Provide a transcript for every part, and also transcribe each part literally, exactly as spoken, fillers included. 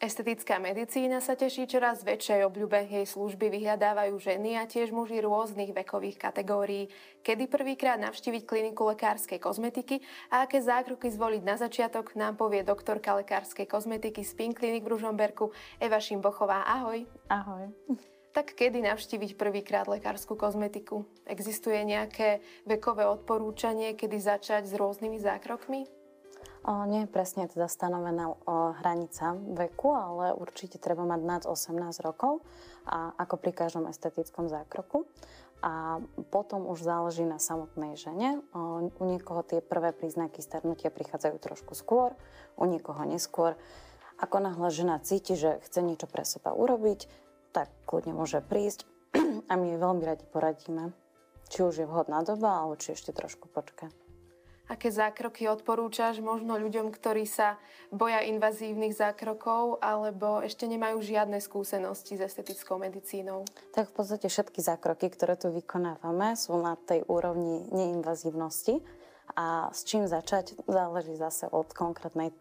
Estetická medicína sa teší čoraz väčšej obľúbe. Jej služby vyhľadávajú ženy a tiež muži rôznych vekových kategórií. Kedy prvýkrát navštíviť kliniku lekárskej kozmetiky a aké zákroky zvoliť na začiatok, nám povie doktorka lekárskej kozmetiky z Pink Clinic v Ružomberku Eva Šimbochová. Ahoj. Ahoj. Tak kedy navštíviť prvýkrát lekárskú kozmetiku? Existuje nejaké vekové odporúčanie, kedy začať s rôznymi zákrokmi? O, nie je presne teda stanovená o, hranica veku, ale určite treba mať nad osemnásť rokov, a, ako pri každom estetickom zákroku. A potom už záleží na samotnej žene. O, u niekoho tie prvé príznaky starnutia prichádzajú trošku skôr, u niekoho neskôr. Ako náhle žena cíti, že chce niečo pre seba urobiť, tak kľudne môže prísť a my jej veľmi radi poradíme, či už je vhodná doba, alebo či ešte trošku počká. Aké zákroky odporúčaš možno ľuďom, ktorí sa boja invazívnych zákrokov alebo ešte nemajú žiadne skúsenosti s estetickou medicínou? Tak v podstate všetky zákroky, ktoré tu vykonávame, sú na tej úrovni neinvazívnosti a s čím začať záleží zase od konkrétnej,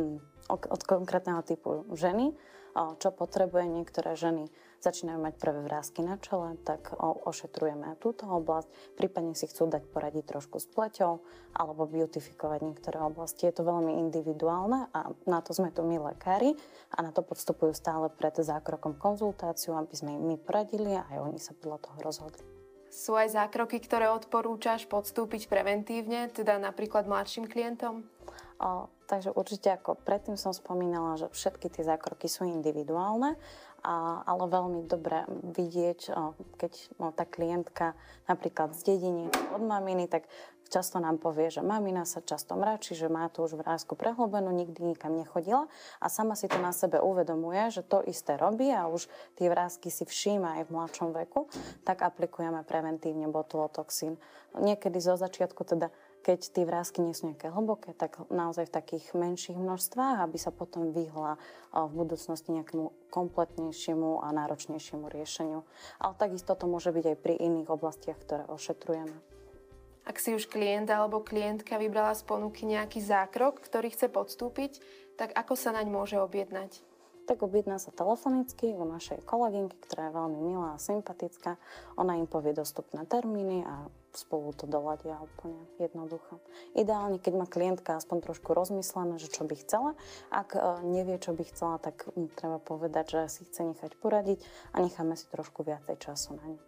od konkrétneho typu ženy, čo potrebuje. Niektoré ženy začínajú mať prvé vrásky na čele, tak ošetrujeme túto oblasť, prípadne si chcú dať poradiť trošku s pleťou alebo beautifikovať niektoré oblasti. Je to veľmi individuálne a na to sme tu my lekári a na to podstupujú stále pred zákrokom konzultáciu, aby sme im my poradili a aj oni sa podľa toho rozhodli. Sú aj zákroky, ktoré odporúčaš podstúpiť preventívne, teda napríklad mladším klientom? O, takže určite, ako predtým som spomínala, že všetky tie zákroky sú individuálne, a, ale veľmi dobre vidieť, o, keď o, tá klientka napríklad z dediny od maminy, tak často nám povie, že mamina sa často mračí, že má tu už vrásku prehlbenú, nikdy nikam nechodila a sama si to na sebe uvedomuje, že to isté robí a už tie vrásky si všíma aj v mladšom veku, tak aplikujeme preventívne botulotoxín. Niekedy zo začiatku teda, keď tie vrásky nie sú nejaké hlboké, tak naozaj v takých menších množstvách, aby sa potom vyhla v budúcnosti nejakému kompletnejšiemu a náročnejšiemu riešeniu. Ale takisto to môže byť aj pri iných oblastiach, ktoré ošetrujeme. Ak si už klient alebo klientka vybrala z ponuky nejaký zákrok, ktorý chce podstúpiť, tak ako sa naň môže objednať? Tak objedná sa telefonicky u našej kolegynky, ktorá je veľmi milá a sympatická. Ona im povie dostupné termíny a spolu to doladia úplne jednoducho. Ideálne, keď má klientka aspoň trošku rozmyslené, že čo by chcela. Ak nevie, čo by chcela, tak treba povedať, že si chce nechať poradiť a necháme si trošku viacej času na ňu.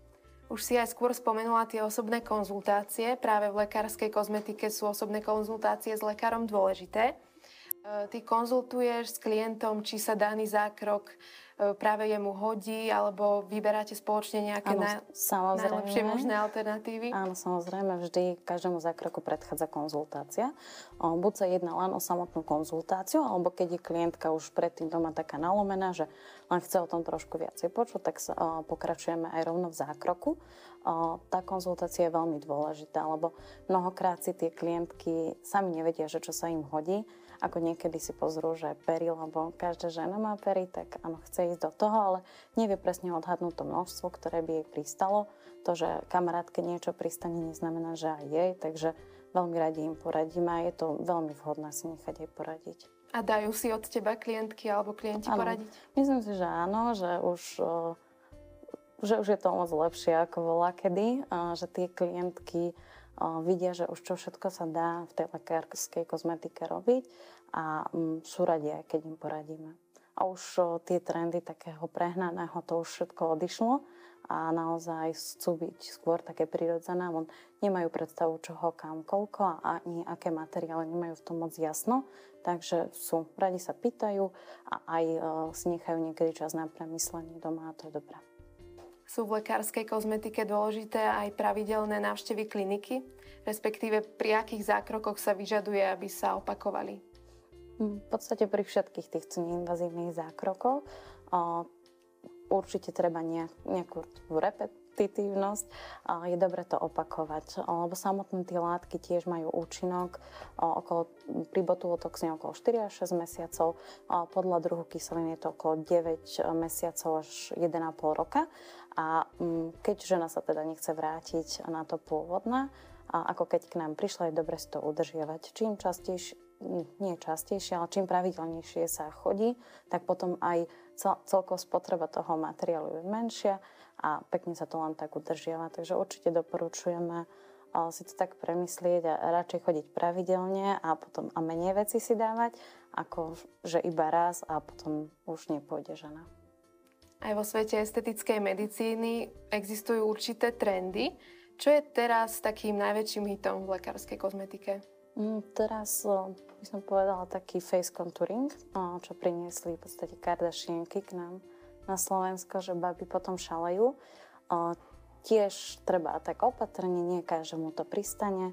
Už si aj skôr spomenula tie osobné konzultácie. Práve v lekárskej kozmetike sú osobné konzultácie s lekárom dôležité. Ty konzultuješ s klientom, či sa daný zákrok práve jemu hodí, alebo vyberáte spoločne nejaké áno, na, najlepšie možné alternatívy? Áno, samozrejme, vždy každému zákroku predchádza konzultácia. O, buď sa jedná len o samotnú konzultáciu, alebo keď je klientka už predtým doma taká nalomená, že len chce o tom trošku viacej počuť, tak sa, o, pokračujeme aj rovno v zákroku. O, tá konzultácia je veľmi dôležitá, lebo mnohokrát si tie klientky sami nevedia, že čo sa im hodí. Ako niekedy si pozrú, že pery, lebo každá žena má pery, tak áno, chce ísť do toho, ale nevie presne odhadnúť to množstvo, ktoré by jej pristalo. To, že kamarátke niečo pristane, neznamená, že aj jej, takže veľmi radi im poradíme a je to veľmi vhodné si nechať aj poradiť. A dajú si od teba klientky alebo klienti áno, poradiť? Myslím si, že áno, že už, že už je to moc lepšie ako volá kedy, že tie klientky vidia, že už čo všetko sa dá v tej lekárskej kozmetike robiť a sú radi aj keď im poradíme. A už tie trendy takého prehnaného, to už všetko odišlo a naozaj chcú byť skôr také prirodzené, len nemajú predstavu čoho, kam, koľko a ani aké materiály, nemajú v tom moc jasno, takže sú, radi sa pýtajú a aj si nechajú niekedy čas na premyslenie doma a to je dobré. Sú v lekárskej kozmetike dôležité aj pravidelné návštevy kliniky, respektíve pri akých zákrokoch sa vyžaduje, aby sa opakovali? V podstate pri všetkých týchto neinvazívnych zákrokoch určite treba nejakú repetitívnosť. Je dobre to opakovať, lebo samotné tie látky tiež majú účinok okolo, pri botulotoxíne okolo štyri až šesť mesiacov. Podľa druhu kyselín je to okolo deväť mesiacov až jeden a pol roka. A keď žena sa teda nechce vrátiť na to pôvodné, ako keď k nám prišla, je dobre si to udržiavať. Čím častejšie nie častejšie, ale čím pravidelnejšie sa chodí, tak potom aj cel, celkovo spotreba toho materiálu je menšia a pekne sa to len tak udržiava. Takže určite doporučujeme uh, si to tak premyslieť a radšej chodiť pravidelne a potom a menej veci si dávať, ako že iba raz a potom už nepôjde žena. Aj vo svete estetickej medicíny existujú určité trendy. Čo je teraz takým najväčším hitom v lekárskej kozmetike? Mm, teraz by som povedala taký face contouring, čo priniesli v podstate Kardashianky k nám na Slovensko, že baby potom šalejú. Tiež treba tak opatrne, nie každému to pristane.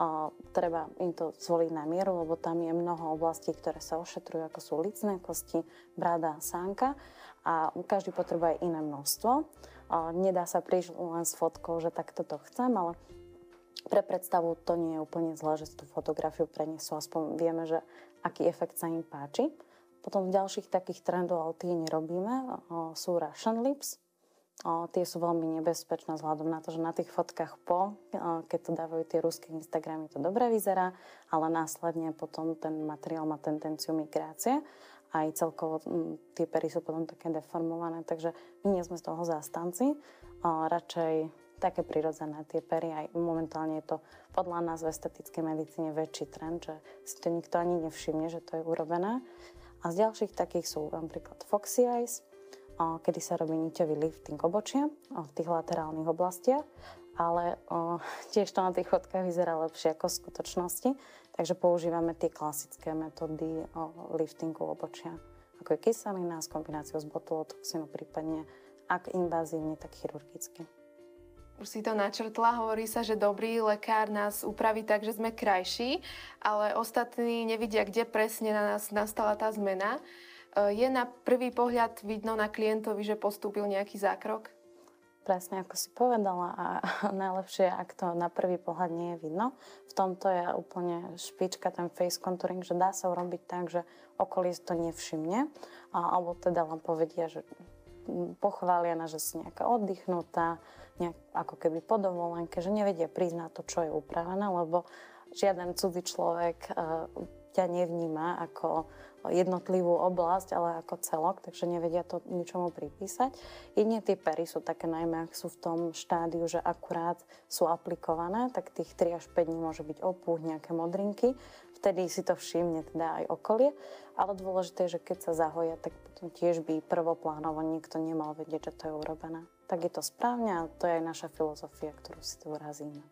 Treba im to zvoliť na mieru, lebo tam je mnoho oblastí, ktoré sa ošetrujú, ako sú lícne kosti, brada, sánka a každý potrebuje iné množstvo. Nedá sa prísť len s fotkou, že takto to chcem, ale pre predstavu to nie je úplne zlé, že si tú fotografiu prenesú, aspoň vieme, že aký efekt sa im páči. Potom v ďalších takých trendov, ale tie nerobíme, sú Russian lips. O, tie sú veľmi nebezpečné vzhľadom na to, že na tých fotkách po, o, keď to dávajú tie ruské Instagramy, to dobre vyzerá, ale následne potom ten materiál má tendenciu migrácie. Aj celkovo m, tie pery sú potom také deformované, takže my nie sme z toho zástanci. O, radšej také prirodzené tie pery, aj momentálne je to podľa nás v estetickej medicíne väčší trend, že si to nikto ani nevšimne, že to je urobené. A z ďalších takých sú napríklad Foxy Eyes, o, kedy sa robí niťový lifting obočia o, v tých laterálnych oblastiach, ale o, tiež to na tých fotkách vyzerá lepšie ako v skutočnosti. Takže používame tie klasické metódy liftingu obočia, ako je kyselina s kombináciou s botulotoxínu, prípadne ak invazívne, tak chirurgicky. Už si to načrtla, hovorí sa, že dobrý lekár nás upraví tak, že sme krajší, ale ostatní nevidia, kde presne na nás nastala tá zmena. Je na prvý pohľad vidno na klientovi, že postúpil nejaký zákrok? Presne ako si povedala a najlepšie, ak to na prvý pohľad nie je vidno. V tomto je úplne špička ten face contouring, že dá sa urobiť tak, že okolie to nevšimne, alebo teda len povedia, že pochvália na, že si nejaká oddychnutá, nejak, ako keby po dovolenke, že nevedia priznať to, čo je upravené, lebo žiaden cudzí človek uh, ťa nevníma ako jednotlivú oblasť, ale ako celok, takže nevedia to ničomu pripísať. Jedine tie pery sú také, najmä ak sú v tom štádiu, že akurát sú aplikované, tak tých tri až päť dní môže byť opuch, nejaké modrinky. Vtedy si to všimne teda aj okolie, ale dôležité je, že keď sa zahoja, tak potom tiež by prvoplánovo nikto nemal vedieť, že to je urobené. Tak je to správne a to je aj naša filozofia, ktorú si tu urazíme.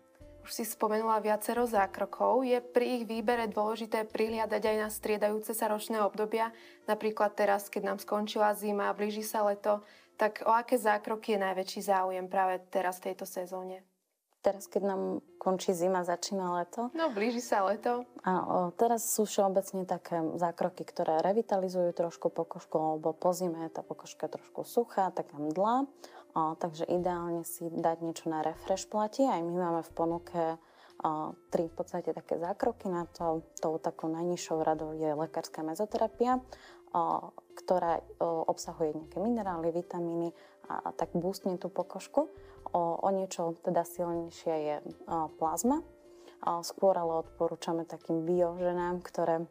Už si spomenula viacero zákrokov. Je pri ich výbere dôležité prihliadať aj na striedajúce sa ročné obdobia? Napríklad teraz, keď nám skončila zima a blíži sa leto, tak o aké zákroky je najväčší záujem práve teraz v tejto sezóne? Teraz, keď nám končí zima, začína leto. No, blíži sa leto. A o, teraz sú všeobecne také zákroky, ktoré revitalizujú trošku pokožku, lebo po zime je tá pokožka trošku suchá, taká mdlá. O, takže ideálne si dať niečo na refresh plati. Aj my máme v ponuke o, tri v podstate také zákroky na to. Tou takou najnižšou radou je lekárska mezoterapia, o, ktorá o, obsahuje nejaké minerály, vitamíny a, a tak boostne tú pokožku. O, o niečo teda silnejšia je o, plazma. O, skôr ale odporúčame takým bioženám, ktoré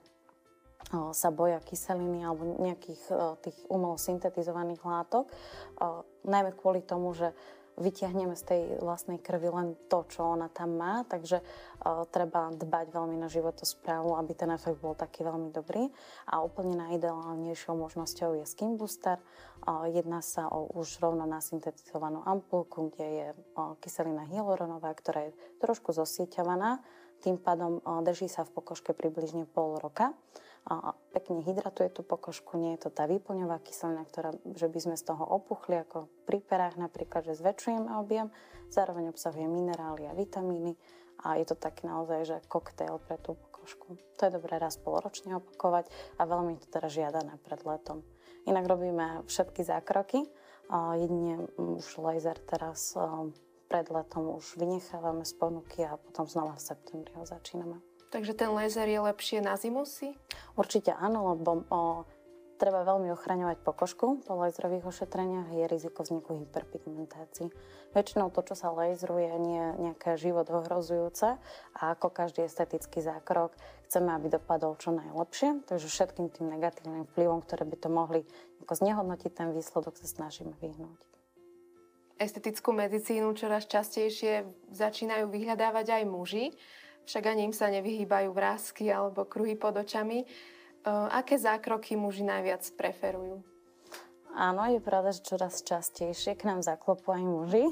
o, sa boja kyseliny alebo nejakých o, tých umelo syntetizovaných látok. O, najmä kvôli tomu, že vytiahneme z tej vlastnej krvi len to, čo ona tam má, takže o, treba dbať veľmi na životosprávu, aby ten efekt bol taký veľmi dobrý. A úplne najideálnejšou možnosťou je Skin Booster. O, jedná sa o už rovno nasyntetizovanú ampulku, kde je o, kyselina hyaluronová, ktorá je trošku zosieťovaná. Tým pádom o, drží sa v pokožke približne pol roka. A pekne hydratuje tú pokožku, nie je to tá výplňová kyselina, ktorá, že by sme z toho opuchli, ako pri perách napríklad, že zväčšujeme objem, zároveň obsahuje minerály a vitamíny a je to taký naozaj, že koktail pre tú pokožku. To je dobré raz poloročne opakovať a veľmi to teda žiadané pred letom. Inak robíme všetky zákroky, jedine už laser teraz pred letom už vynechávame z ponuky a potom znova v septembri ho začíname. Takže ten laser je lepšie na zimu si? Určite áno, lebo o, treba veľmi ochraňovať pokožku. Po laserových ošetreniach je riziko vzniku hyperpigmentácií. Väčšinou to, čo sa laseruje, nie je nejaké život ohrozujúce a ako každý estetický zákrok chceme, aby dopadol čo najlepšie. Takže všetkým tým negatívnym vplyvom, ktoré by to mohli ako znehodnotiť ten výsledok, sa snažíme vyhnúť. Estetickú medicínu čoraz častejšie začínajú vyhľadávať aj muži, však ani im sa nevyhýbajú vrásky alebo kruhy pod očami. Aké zákroky muži najviac preferujú? Áno, je pravda, že čoraz častejšie k nám zaklopujú aj muži.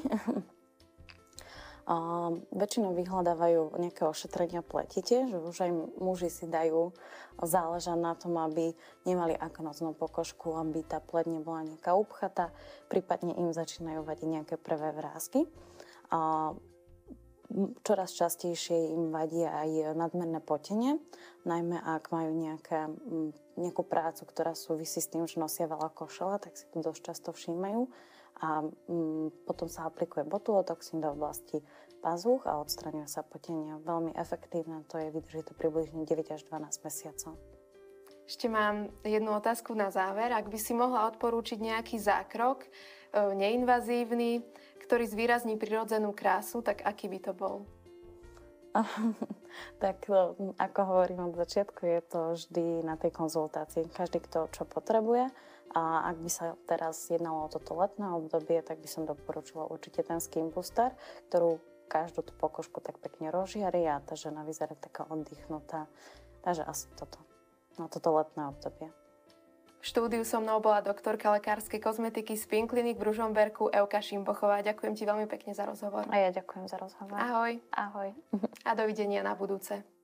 Uh, väčšinou vyhľadávajú nejaké ošetrenia pletite, že už aj muži si dajú záležať na tom, aby nemali akonóznú pokožku, aby tá pleť nebola nejaká upchatá, prípadne im začínajú vadiť nejaké prvé vrásky. Uh, Čoraz častejšie im vadí aj nadmerné potenie, najmä ak majú nejaké, nejakú prácu, ktorá súvisí s tým, že nosia veľa košele, tak si to dosť často všímajú. A um, potom sa aplikuje botulotoxín do oblasti pazúch a odstraňuje sa potenie. Veľmi efektívne to je, vydrží to približne deväť až dvanásť mesiacov. Ešte mám jednu otázku na záver. Ak by si mohla odporúčiť nejaký zákrok, neinvazívny, ktorý zvýrazní prirodzenú krásu, tak aký by to bol? Tak ako hovorím od začiatku, je to vždy na tej konzultácii. Každý, kto čo potrebuje. A ak by sa teraz jednalo o toto letné obdobie, tak by som doporučila určite ten Skin Booster, ktorú každú tú pokožku tak pekne rozžiari a tá žena vyzerá taká oddychnutá. Takže asi toto. Na toto letné obdobie. V štúdiu so mnou bola doktorka lekárskej kozmetiky z Pink Clinic v Ružomberku Evka Šimbochová. Ďakujem ti veľmi pekne za rozhovor. A ja ďakujem za rozhovor. Ahoj. Ahoj. A dovidenia na budúce.